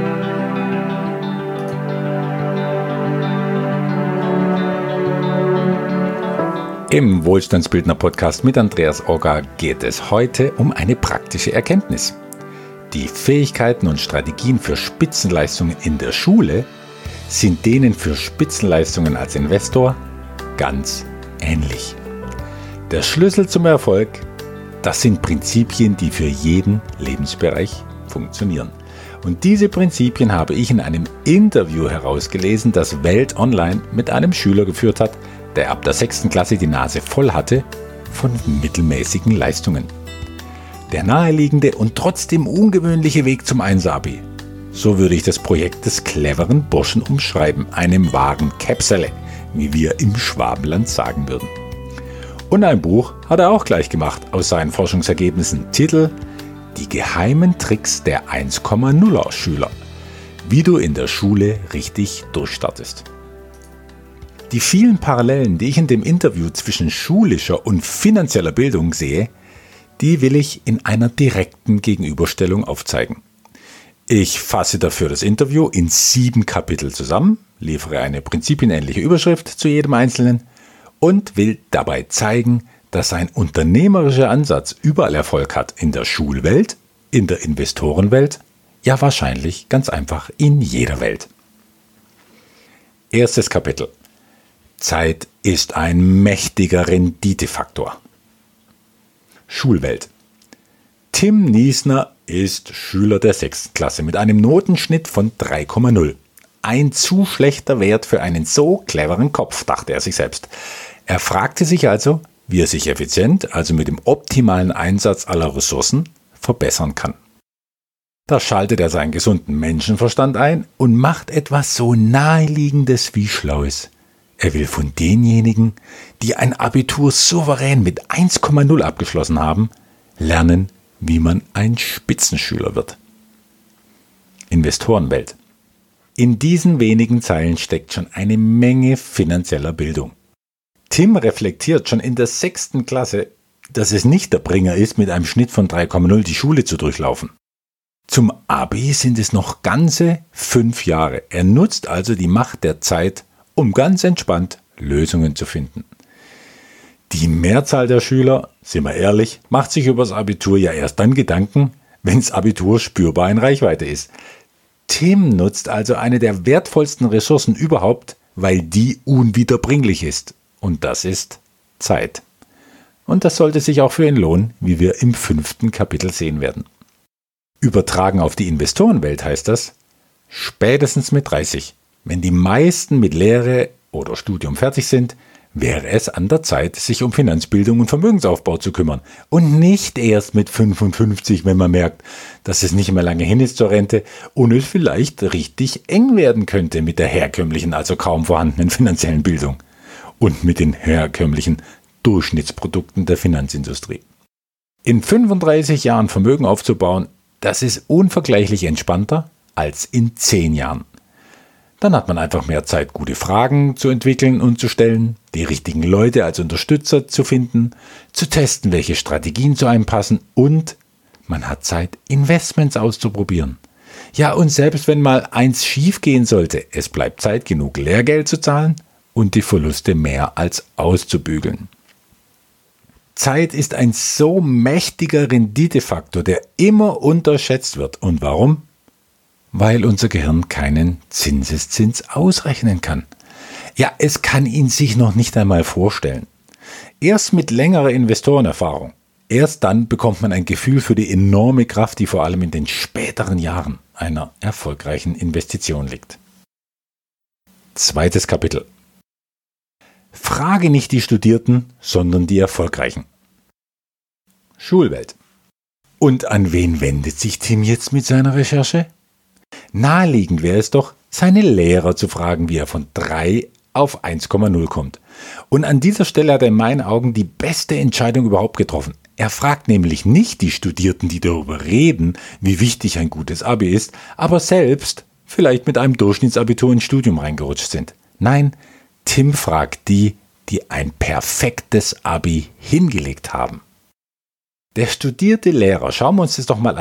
Im Wohlstandsbildner-Podcast mit Andreas Orga geht es heute um eine praktische Erkenntnis. Die Fähigkeiten und Strategien für Spitzenleistungen in der Schule sind denen für Spitzenleistungen als Investor ganz ähnlich. Der Schlüssel zum Erfolg, das sind Prinzipien, die für jeden Lebensbereich funktionieren. Und diese Prinzipien habe ich in einem Interview herausgelesen, das Welt Online mit einem Schüler geführt hat, der ab der 6. Klasse die Nase voll hatte von mittelmäßigen Leistungen. Der naheliegende und trotzdem ungewöhnliche Weg zum 1er-Abi. So würde ich das Projekt des cleveren Burschen umschreiben, einem wahren Käpsele, wie wir im Schwabenland sagen würden. Und ein Buch hat er auch gleich gemacht aus seinen Forschungsergebnissen. Titel: Die geheimen Tricks der 1,0er Schüler. Wie du in der Schule richtig durchstartest. Die vielen Parallelen, die ich in dem Interview zwischen schulischer und finanzieller Bildung sehe, die will ich in einer direkten Gegenüberstellung aufzeigen. Ich fasse dafür das Interview in 7 Kapitel zusammen, liefere eine prinzipienähnliche Überschrift zu jedem einzelnen und will dabei zeigen, dass ein unternehmerischer Ansatz überall Erfolg hat, in der Schulwelt, in der Investorenwelt, ja wahrscheinlich ganz einfach in jeder Welt. Erstes Kapitel. Zeit ist ein mächtiger Renditefaktor. Schulwelt. Tim Niesner ist Schüler der 6. Klasse mit einem Notenschnitt von 3,0. Ein zu schlechter Wert für einen so cleveren Kopf, dachte er sich selbst. Er fragte sich also, wie er sich effizient, also mit dem optimalen Einsatz aller Ressourcen, verbessern kann. Da schaltet er seinen gesunden Menschenverstand ein und macht etwas so Naheliegendes wie Schlaues. Er will von denjenigen, die ein Abitur souverän mit 1,0 abgeschlossen haben, lernen, wie man ein Spitzenschüler wird. Investorenwelt. In diesen wenigen Zeilen steckt schon eine Menge finanzieller Bildung. Tim reflektiert schon in der 6. Klasse, dass es nicht der Bringer ist, mit einem Schnitt von 3,0 die Schule zu durchlaufen. Zum Abi sind es noch ganze 5 Jahre. Er nutzt also die Macht der Zeit, um ganz entspannt Lösungen zu finden. Die Mehrzahl der Schüler, sind wir ehrlich, macht sich über das Abitur ja erst dann Gedanken, wenn das Abitur spürbar in Reichweite ist. Tim nutzt also eine der wertvollsten Ressourcen überhaupt, weil die unwiederbringlich ist. Und das ist Zeit. Und das sollte sich auch für ihn lohnen, wie wir im 5. Kapitel sehen werden. Übertragen auf die Investorenwelt heißt das, spätestens mit 30. Wenn die meisten mit Lehre oder Studium fertig sind, wäre es an der Zeit, sich um Finanzbildung und Vermögensaufbau zu kümmern. Und nicht erst mit 55, wenn man merkt, dass es nicht mehr lange hin ist zur Rente und es vielleicht richtig eng werden könnte mit der herkömmlichen, also kaum vorhandenen finanziellen Bildung und mit den herkömmlichen Durchschnittsprodukten der Finanzindustrie. In 35 Jahren Vermögen aufzubauen, das ist unvergleichlich entspannter als in 10 Jahren. Dann hat man einfach mehr Zeit, gute Fragen zu entwickeln und zu stellen, die richtigen Leute als Unterstützer zu finden, zu testen, welche Strategien zu einem passen und man hat Zeit, Investments auszuprobieren. Ja, und selbst wenn mal eins schief gehen sollte, es bleibt Zeit, genug Lehrgeld zu zahlen und die Verluste mehr als auszubügeln. Zeit ist ein so mächtiger Renditefaktor, der immer unterschätzt wird. Und warum? Weil unser Gehirn keinen Zinseszins ausrechnen kann. Ja, es kann ihn sich noch nicht einmal vorstellen. Erst mit längerer Investorenerfahrung, erst dann bekommt man ein Gefühl für die enorme Kraft, die vor allem in den späteren Jahren einer erfolgreichen Investition liegt. 2. Kapitel. Frage nicht die Studierten, sondern die Erfolgreichen. Schulwelt. Und an wen wendet sich Tim jetzt mit seiner Recherche? Naheliegend wäre es doch, seine Lehrer zu fragen, wie er von 3 auf 1,0 kommt. Und an dieser Stelle hat er in meinen Augen die beste Entscheidung überhaupt getroffen. Er fragt nämlich nicht die Studierten, die darüber reden, wie wichtig ein gutes Abi ist, aber selbst vielleicht mit einem Durchschnittsabitur ins Studium reingerutscht sind. Nein, Tim fragt die, die ein perfektes Abi hingelegt haben. Der studierte Lehrer, schauen wir uns das doch mal an,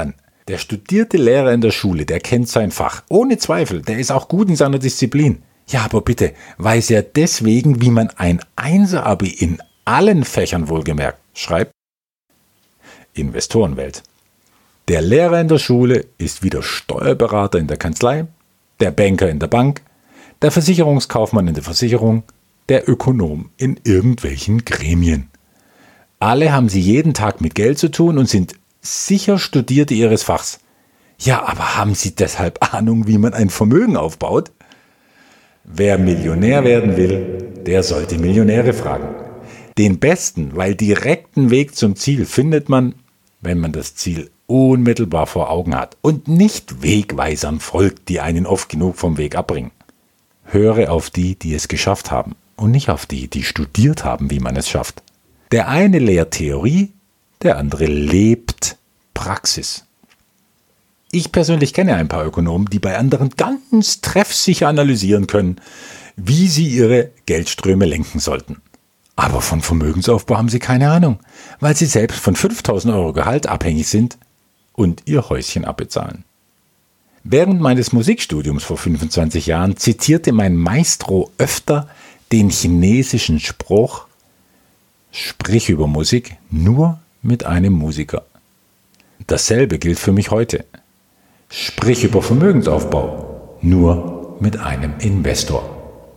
Der studierte Lehrer in der Schule, der kennt sein Fach. Ohne Zweifel, der ist auch gut in seiner Disziplin. Ja, aber bitte, weiß er deswegen, wie man ein Einser-Abi in allen Fächern wohlgemerkt schreibt? Investorenwelt. Der Lehrer in der Schule ist wie der Steuerberater in der Kanzlei, der Banker in der Bank, der Versicherungskaufmann in der Versicherung, der Ökonom in irgendwelchen Gremien. Alle haben sie jeden Tag mit Geld zu tun und sind sicher Studierte ihres Fachs. Ja, aber haben sie deshalb Ahnung, wie man ein Vermögen aufbaut? Wer Millionär werden will, der sollte Millionäre fragen. Den besten, weil direkten Weg zum Ziel findet man, wenn man das Ziel unmittelbar vor Augen hat und nicht Wegweisern folgt, die einen oft genug vom Weg abbringen. Höre auf die, die es geschafft haben und nicht auf die, die studiert haben, wie man es schafft. Der eine lehrt Theorie, der andere lebt Praxis. Ich persönlich kenne ein paar Ökonomen, die bei anderen ganz treffsicher analysieren können, wie sie ihre Geldströme lenken sollten. Aber von Vermögensaufbau haben sie keine Ahnung, weil sie selbst von 5.000 € Gehalt abhängig sind und ihr Häuschen abbezahlen. Während meines Musikstudiums vor 25 Jahren zitierte mein Maestro öfter den chinesischen Spruch: Sprich über Musik nur mit einem Musiker. Dasselbe gilt für mich heute. Sprich über Vermögensaufbau nur mit einem Investor.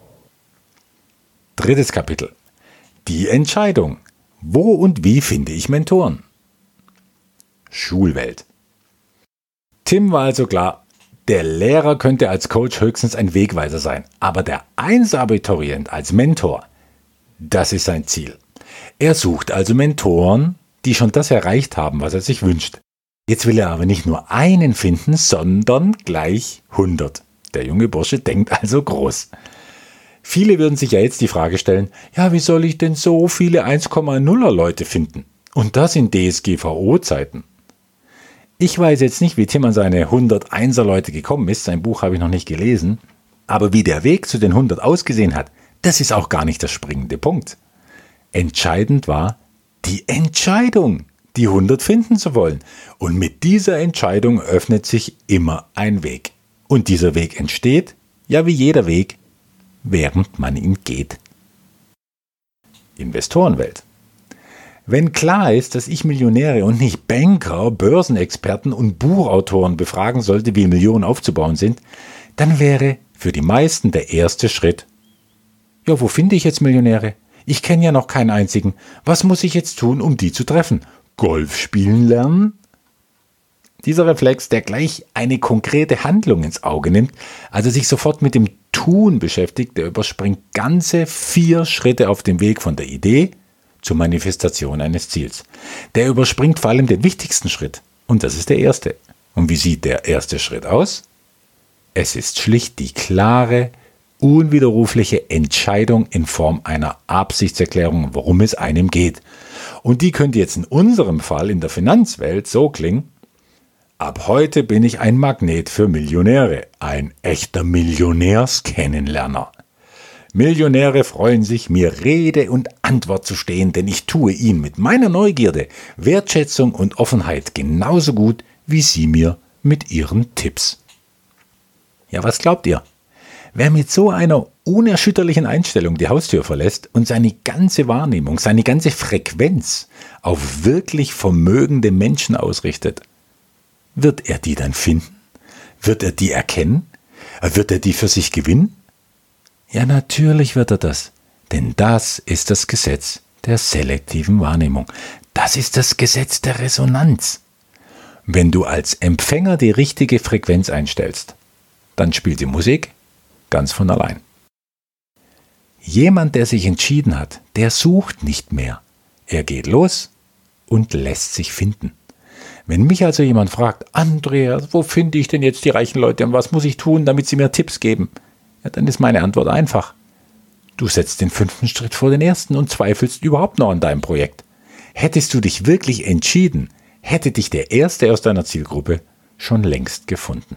3. Kapitel. Die Entscheidung. Wo und wie finde ich Mentoren? Schulwelt. Tim war also klar, der Lehrer könnte als Coach höchstens ein Wegweiser sein, aber der Einser-Abiturient als Mentor, das ist sein Ziel. Er sucht also Mentoren, die schon das erreicht haben, was er sich wünscht. Jetzt will er aber nicht nur einen finden, sondern gleich 100. Der junge Bursche denkt also groß. Viele würden sich ja jetzt die Frage stellen, ja, wie soll ich denn so viele 1,0er Leute finden? Und das in DSGVO-Zeiten. Ich weiß jetzt nicht, wie Tim an seine 101er Leute gekommen ist, sein Buch habe ich noch nicht gelesen, aber wie der Weg zu den 100 ausgesehen hat, das ist auch gar nicht der springende Punkt. Entscheidend war die Entscheidung, die 100 finden zu wollen. Und mit dieser Entscheidung öffnet sich immer ein Weg. Und dieser Weg entsteht, ja wie jeder Weg, während man ihn geht. Investorenwelt. Wenn klar ist, dass ich Millionäre und nicht Banker, Börsenexperten und Buchautoren befragen sollte, wie Millionen aufzubauen sind, dann wäre für die meisten der erste Schritt: Ja, wo finde ich jetzt Millionäre? Ich kenne ja noch keinen einzigen. Was muss ich jetzt tun, um die zu treffen? Golf spielen lernen? Dieser Reflex, der gleich eine konkrete Handlung ins Auge nimmt, also sich sofort mit dem Tun beschäftigt, der überspringt ganze 4 Schritte auf dem Weg von der Idee zur Manifestation eines Ziels. Der überspringt vor allem den wichtigsten Schritt, und das ist der erste. Und wie sieht der erste Schritt aus? Es ist schlicht die klare, unwiderrufliche Entscheidung in Form einer Absichtserklärung, worum es einem geht. Und die könnte jetzt in unserem Fall in der Finanzwelt so klingen: Ab heute bin ich ein Magnet für Millionäre, ein echter Millionärskennenlerner. Millionäre freuen sich, mir Rede und Antwort zu stehen, denn ich tue ihnen mit meiner Neugierde, Wertschätzung und Offenheit genauso gut wie sie mir mit ihren Tipps. Ja, was glaubt ihr? Wer mit so einer unerschütterlichen Einstellung die Haustür verlässt und seine ganze Wahrnehmung, seine ganze Frequenz auf wirklich vermögende Menschen ausrichtet, wird er die dann finden? Wird er die erkennen? Wird er die für sich gewinnen? Ja, natürlich wird er das, denn das ist das Gesetz der selektiven Wahrnehmung. Das ist das Gesetz der Resonanz. Wenn du als Empfänger die richtige Frequenz einstellst, dann spielt die Musik ganz von allein. Jemand, der sich entschieden hat, der sucht nicht mehr. Er geht los und lässt sich finden. Wenn mich also jemand fragt, Andreas, wo finde ich denn jetzt die reichen Leute und was muss ich tun, damit sie mir Tipps geben? Ja, dann ist meine Antwort einfach. Du setzt den 5. Schritt vor den ersten und zweifelst überhaupt noch an deinem Projekt. Hättest du dich wirklich entschieden, hätte dich der Erste aus deiner Zielgruppe schon längst gefunden.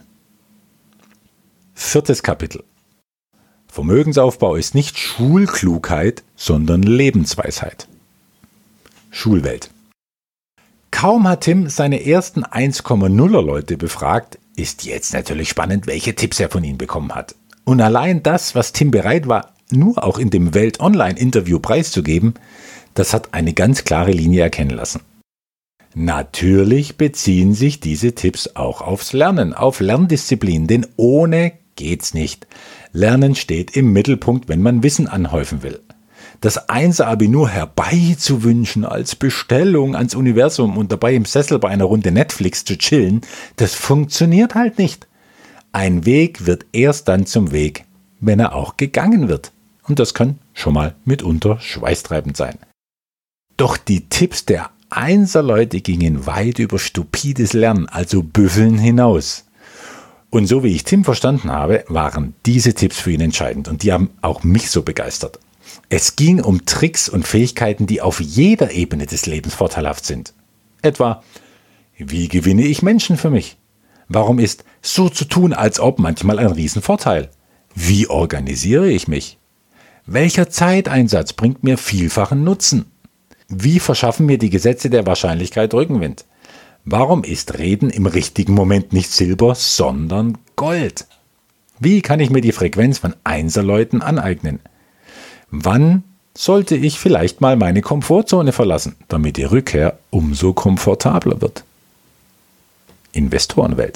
4. Kapitel. Vermögensaufbau ist nicht Schulklugheit, sondern Lebensweisheit. Schulwelt. Kaum hat Tim seine ersten 1,0er Leute befragt, ist jetzt natürlich spannend, welche Tipps er von ihnen bekommen hat. Und allein das, was Tim bereit war, nur auch in dem Welt-Online-Interview preiszugeben, das hat eine ganz klare Linie erkennen lassen. Natürlich beziehen sich diese Tipps auch aufs Lernen, auf Lerndisziplin, denn ohne geht's nicht. Lernen steht im Mittelpunkt, wenn man Wissen anhäufen will. Das 1er-Abi nur herbeizuwünschen als Bestellung ans Universum und dabei im Sessel bei einer Runde Netflix zu chillen, das funktioniert halt nicht. Ein Weg wird erst dann zum Weg, wenn er auch gegangen wird. Und das kann schon mal mitunter schweißtreibend sein. Doch die Tipps der 1er-Leute gingen weit über stupides Lernen, also Büffeln hinaus. Und so wie ich Tim verstanden habe, waren diese Tipps für ihn entscheidend und die haben auch mich so begeistert. Es ging um Tricks und Fähigkeiten, die auf jeder Ebene des Lebens vorteilhaft sind. Etwa, wie gewinne ich Menschen für mich? Warum ist so zu tun, als ob manchmal ein Riesenvorteil? Wie organisiere ich mich? Welcher Zeiteinsatz bringt mir vielfachen Nutzen? Wie verschaffen mir die Gesetze der Wahrscheinlichkeit Rückenwind? Warum ist Reden im richtigen Moment nicht Silber, sondern Gold? Wie kann ich mir die Frequenz von 1er-Leuten aneignen? Wann sollte ich vielleicht mal meine Komfortzone verlassen, damit die Rückkehr umso komfortabler wird? Investorenwelt.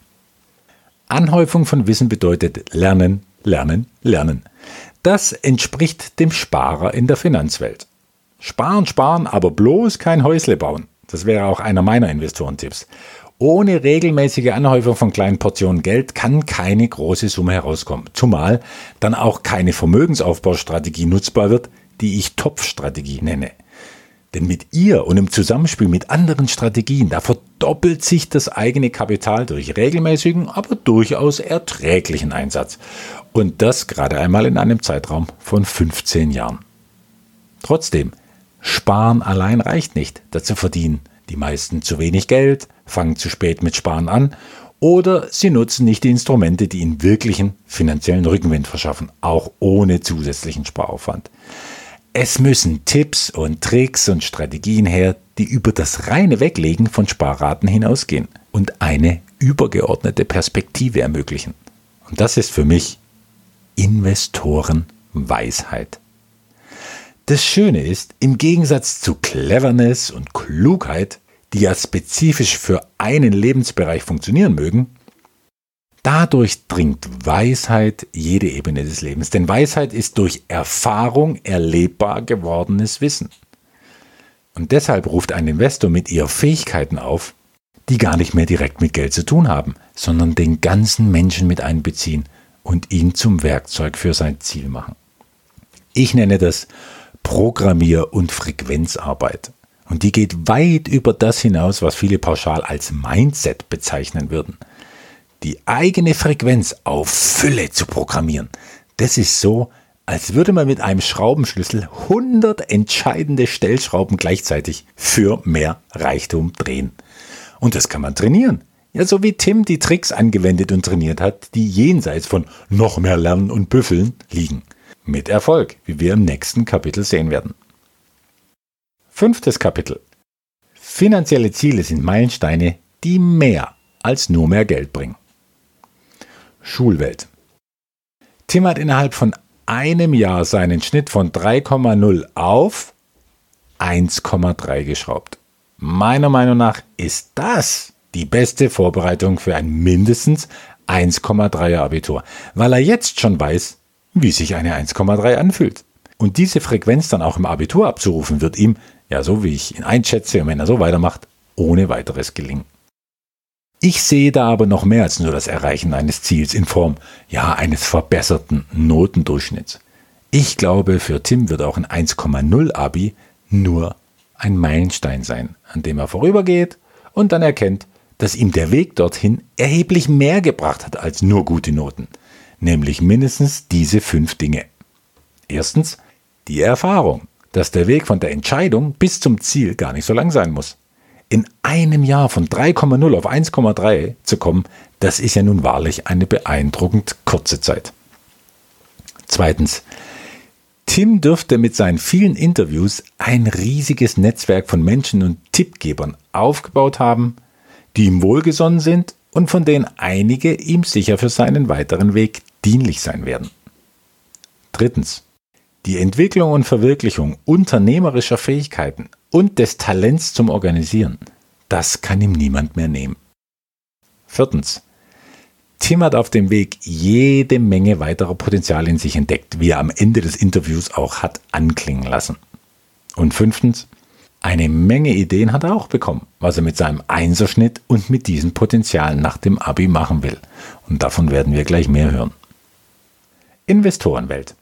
Anhäufung von Wissen bedeutet Lernen, Lernen, Lernen. Das entspricht dem Sparer in der Finanzwelt. Sparen, sparen, aber bloß kein Häusle bauen. Das wäre auch einer meiner Investorentipps. Ohne regelmäßige Anhäufung von kleinen Portionen Geld kann keine große Summe herauskommen. Zumal dann auch keine Vermögensaufbaustrategie nutzbar wird, die ich Topfstrategie nenne. Denn mit ihr und im Zusammenspiel mit anderen Strategien, da verdoppelt sich das eigene Kapital durch regelmäßigen, aber durchaus erträglichen Einsatz. Und das gerade einmal in einem Zeitraum von 15 Jahren. Trotzdem, Sparen allein reicht nicht. Dazu verdienen die meisten zu wenig Geld, fangen zu spät mit Sparen an oder sie nutzen nicht die Instrumente, die ihnen wirklichen finanziellen Rückenwind verschaffen, auch ohne zusätzlichen Sparaufwand. Es müssen Tipps und Tricks und Strategien her, die über das reine Weglegen von Sparraten hinausgehen und eine übergeordnete Perspektive ermöglichen. Und das ist für mich Investorenweisheit. Das Schöne ist, im Gegensatz zu Cleverness und Klugheit, die ja spezifisch für einen Lebensbereich funktionieren mögen, dadurch dringt Weisheit jede Ebene des Lebens. Denn Weisheit ist durch Erfahrung erlebbar gewordenes Wissen. Und deshalb ruft ein Investor mit ihr Fähigkeiten auf, die gar nicht mehr direkt mit Geld zu tun haben, sondern den ganzen Menschen mit einbeziehen und ihn zum Werkzeug für sein Ziel machen. Ich nenne das Programmier- und Frequenzarbeit. Und die geht weit über das hinaus, was viele pauschal als Mindset bezeichnen würden. Die eigene Frequenz auf Fülle zu programmieren, das ist so, als würde man mit einem Schraubenschlüssel 100 entscheidende Stellschrauben gleichzeitig für mehr Reichtum drehen. Und das kann man trainieren. Ja, so wie Tim die Tricks angewendet und trainiert hat, die jenseits von noch mehr Lernen und Büffeln liegen. Mit Erfolg, wie wir im nächsten Kapitel sehen werden. 5. Kapitel. Finanzielle Ziele sind Meilensteine, die mehr als nur mehr Geld bringen. Schulwelt. Tim hat innerhalb von einem Jahr seinen Schnitt von 3,0 auf 1,3 geschraubt. Meiner Meinung nach ist das die beste Vorbereitung für ein mindestens 1,3er Abitur, weil er jetzt schon weiß, wie sich eine 1,3 anfühlt. Und diese Frequenz dann auch im Abitur abzurufen, wird ihm, ja so wie ich ihn einschätze und wenn er so weitermacht, ohne weiteres gelingen. Ich sehe da aber noch mehr als nur das Erreichen eines Ziels in Form, ja, eines verbesserten Notendurchschnitts. Ich glaube, für Tim wird auch ein 1,0 Abi nur ein Meilenstein sein, an dem er vorübergeht und dann erkennt, dass ihm der Weg dorthin erheblich mehr gebracht hat als nur gute Noten. Nämlich mindestens diese 5 Dinge. Erstens, die Erfahrung, dass der Weg von der Entscheidung bis zum Ziel gar nicht so lang sein muss. In einem Jahr von 3,0 auf 1,3 zu kommen, das ist ja nun wahrlich eine beeindruckend kurze Zeit. Zweitens, Tim dürfte mit seinen vielen Interviews ein riesiges Netzwerk von Menschen und Tippgebern aufgebaut haben, die ihm wohlgesonnen sind und von denen einige ihm sicher für seinen weiteren Weg dienlich sein werden. Drittens. Die Entwicklung und Verwirklichung unternehmerischer Fähigkeiten und des Talents zum Organisieren, das kann ihm niemand mehr nehmen. Viertens. Tim hat auf dem Weg jede Menge weiterer Potenziale in sich entdeckt, wie er am Ende des Interviews auch hat anklingen lassen. Und fünftens. Eine Menge Ideen hat er auch bekommen, was er mit seinem Einserschnitt und mit diesen Potenzialen nach dem Abi machen will. Und davon werden wir gleich mehr hören. Investorenwelt.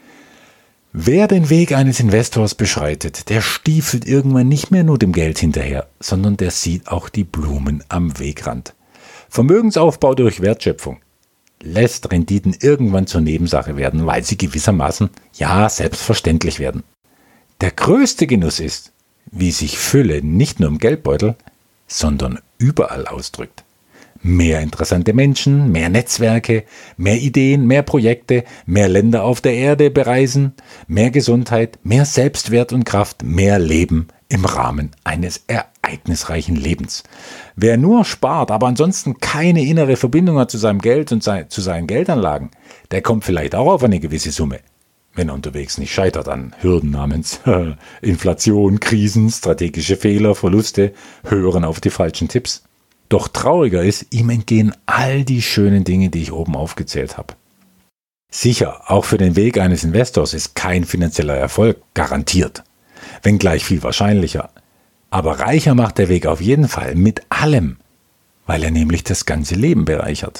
Wer den Weg eines Investors beschreitet, der stiefelt irgendwann nicht mehr nur dem Geld hinterher, sondern der sieht auch die Blumen am Wegrand. Vermögensaufbau durch Wertschöpfung lässt Renditen irgendwann zur Nebensache werden, weil sie gewissermaßen, ja, selbstverständlich werden. Der größte Genuss ist, wie sich Fülle nicht nur im Geldbeutel, sondern überall ausdrückt. Mehr interessante Menschen, mehr Netzwerke, mehr Ideen, mehr Projekte, mehr Länder auf der Erde bereisen, mehr Gesundheit, mehr Selbstwert und Kraft, mehr Leben im Rahmen eines ereignisreichen Lebens. Wer nur spart, aber ansonsten keine innere Verbindung hat zu seinem Geld und zu seinen Geldanlagen, der kommt vielleicht auch auf eine gewisse Summe, wenn er unterwegs nicht scheitert an Hürden namens Inflation, Krisen, strategische Fehler, Verluste, Hören auf die falschen Tipps. Doch trauriger ist, ihm entgehen all die schönen Dinge, die ich oben aufgezählt habe. Sicher, auch für den Weg eines Investors ist kein finanzieller Erfolg garantiert, wenngleich viel wahrscheinlicher. Aber reicher macht der Weg auf jeden Fall mit allem, weil er nämlich das ganze Leben bereichert.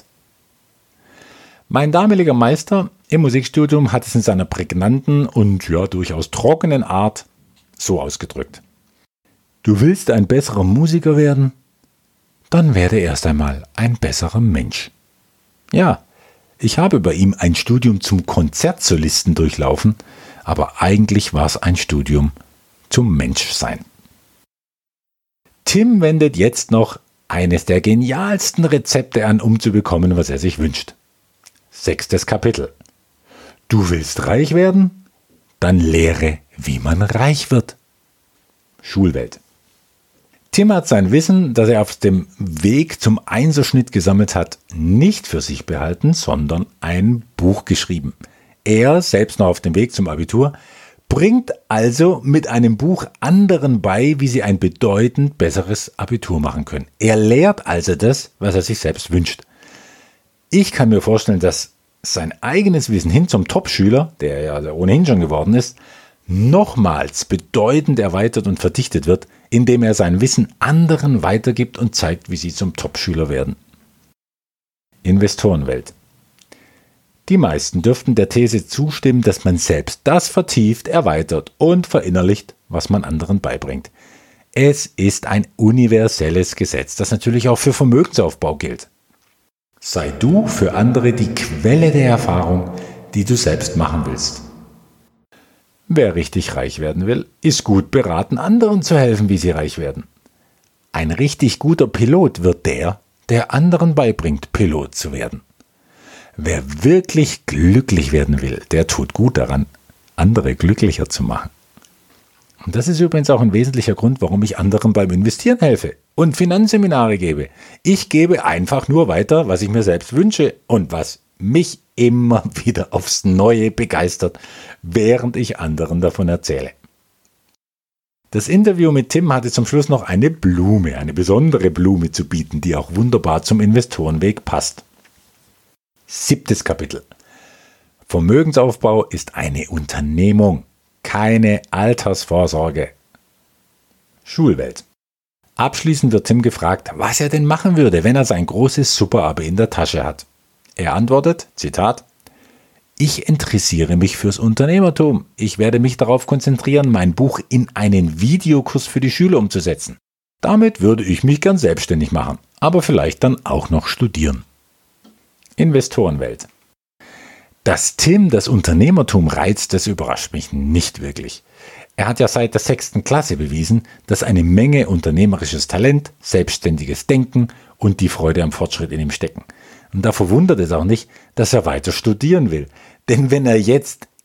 Mein damaliger Meister im Musikstudium hat es in seiner prägnanten und ja durchaus trockenen Art so ausgedrückt. Du willst ein besserer Musiker werden? Dann werde erst einmal ein besserer Mensch. Ja, ich habe bei ihm ein Studium zum Konzertsolisten durchlaufen, aber eigentlich war es ein Studium zum Menschsein. Tim wendet jetzt noch eines der genialsten Rezepte an, um zu bekommen, was er sich wünscht. 6. Kapitel. Du willst reich werden? Dann lehre, wie man reich wird. Schulwelt. Tim hat sein Wissen, das er auf dem Weg zum Einserschnitt gesammelt hat, nicht für sich behalten, sondern ein Buch geschrieben. Er, selbst noch auf dem Weg zum Abitur, bringt also mit einem Buch anderen bei, wie sie ein bedeutend besseres Abitur machen können. Er lehrt also das, was er sich selbst wünscht. Ich kann mir vorstellen, dass sein eigenes Wissen hin zum Top-Schüler, der ja ohnehin schon geworden ist, nochmals bedeutend erweitert und verdichtet wird, indem er sein Wissen anderen weitergibt und zeigt, wie sie zum Top-Schüler werden. Investorenwelt. Die meisten dürften der These zustimmen, dass man selbst das vertieft, erweitert und verinnerlicht, was man anderen beibringt. Es ist ein universelles Gesetz, das natürlich auch für Vermögensaufbau gilt. Sei du für andere die Quelle der Erfahrung, die du selbst machen willst. Wer richtig reich werden will, ist gut beraten, anderen zu helfen, wie sie reich werden. Ein richtig guter Pilot wird der anderen beibringt, Pilot zu werden. Wer wirklich glücklich werden will, der tut gut daran, andere glücklicher zu machen. Und das ist übrigens auch ein wesentlicher Grund, warum ich anderen beim Investieren helfe und Finanzseminare gebe. Ich gebe einfach nur weiter, was ich mir selbst wünsche und was mich immer wieder aufs Neue begeistert, während ich anderen davon erzähle. Das Interview mit Tim hatte zum Schluss noch eine Blume, eine besondere Blume zu bieten, die auch wunderbar zum Investorenweg passt. 7. Kapitel. Vermögensaufbau ist eine Unternehmung, keine Altersvorsorge. Schulwelt. Abschließend wird Tim gefragt, was er denn machen würde, wenn er sein großes Super-Abi in der Tasche hat. Er antwortet, Zitat, ich interessiere mich fürs Unternehmertum. Ich werde mich darauf konzentrieren, mein Buch in einen Videokurs für die Schüler umzusetzen. Damit würde ich mich gern selbstständig machen, aber vielleicht dann auch noch studieren. Investorenwelt. Dass Tim das Unternehmertum reizt, das überrascht mich nicht wirklich. Er hat ja seit der 6. Klasse bewiesen, dass eine Menge unternehmerisches Talent, selbstständiges Denken und die Freude am Fortschritt in ihm stecken. Und da verwundert es auch nicht, dass er weiter studieren will. Denn wenn er jetzt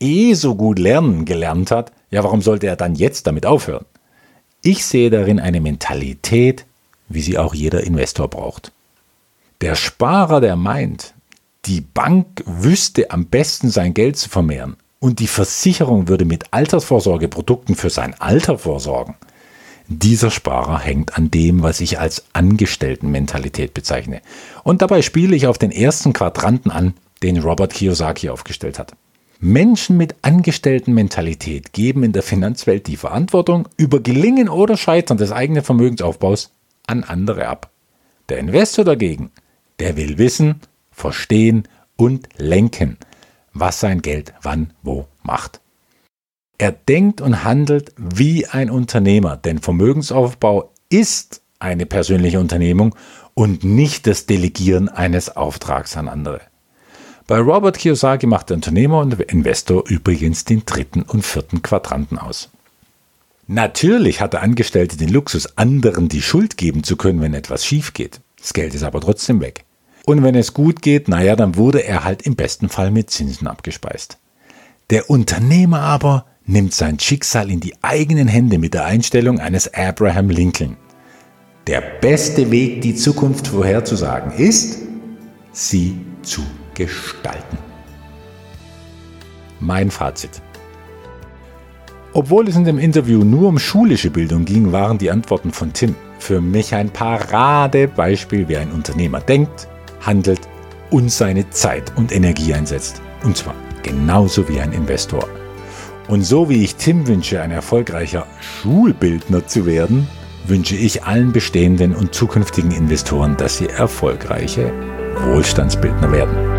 so gut lernen gelernt hat, ja, warum sollte er dann jetzt damit aufhören? Ich sehe darin eine Mentalität, wie sie auch jeder Investor braucht. Der Sparer, der meint, die Bank wüsste am besten sein Geld zu vermehren und die Versicherung würde mit Altersvorsorgeprodukten für sein Alter vorsorgen. Dieser Sparer hängt an dem, was ich als Angestelltenmentalität bezeichne. Und dabei spiele ich auf den ersten Quadranten an, den Robert Kiyosaki aufgestellt hat. Menschen mit Angestelltenmentalität geben in der Finanzwelt die Verantwortung über Gelingen oder Scheitern des eigenen Vermögensaufbaus an andere ab. Der Investor dagegen, der will wissen, verstehen und lenken, was sein Geld wann wo macht. Er denkt und handelt wie ein Unternehmer, denn Vermögensaufbau ist eine persönliche Unternehmung und nicht das Delegieren eines Auftrags an andere. Bei Robert Kiyosaki macht der Unternehmer und Investor übrigens den dritten und vierten Quadranten aus. Natürlich hat der Angestellte den Luxus, anderen die Schuld geben zu können, wenn etwas schief geht. Das Geld ist aber trotzdem weg. Und wenn es gut geht, dann wurde er halt im besten Fall mit Zinsen abgespeist. Der Unternehmer aber nimmt sein Schicksal in die eigenen Hände mit der Einstellung eines Abraham Lincoln. Der beste Weg, die Zukunft vorherzusagen, ist, sie zu gestalten. Mein Fazit. Obwohl es in dem Interview nur um schulische Bildung ging, waren die Antworten von Tim für mich ein Paradebeispiel, wie ein Unternehmer denkt, handelt und seine Zeit und Energie einsetzt. Und zwar genauso wie ein Investor. Und so wie ich Tim wünsche, ein erfolgreicher Schulbildner zu werden, wünsche ich allen bestehenden und zukünftigen Investoren, dass sie erfolgreiche Wohlstandsbildner werden.